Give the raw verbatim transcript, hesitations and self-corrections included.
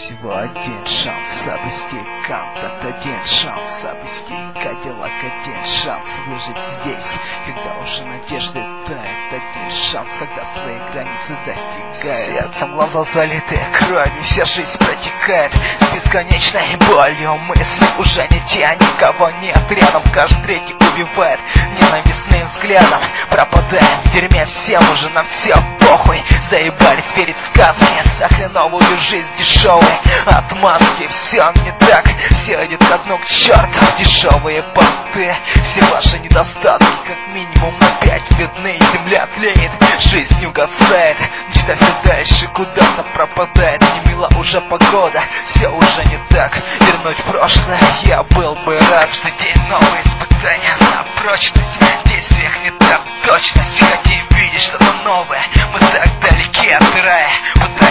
всего один шанс обрести контакт, один шанс обрести Кадиллак, один шанс выжить здесь, когда уже надежды тает, один шанс, когда свои границы достигает. Сердцем глаза залиты кровью, вся жизнь протекает с бесконечной болью. Мысли уже не те, никого нет рядом, каждый третий убивает ненавистным взглядом. Пропадаем в дерьме, всем уже на все похуй. Заебались верить в сказки, сахреновую жизнь дешевой отмазки. Все не так, все идет ко дну к черту. Дешевые понты, все ваши недостатки как минимум опять видны. Земля тлеет, жизнь не угасает, мечта все дальше куда-то пропадает. Не мила уже погода, все уже не так. Вернуть прошлое я был бы рад. Каждый день новые испытания на прочность, в действиях не так точность. Хотим видеть что-то новое, мы так далеки от рая.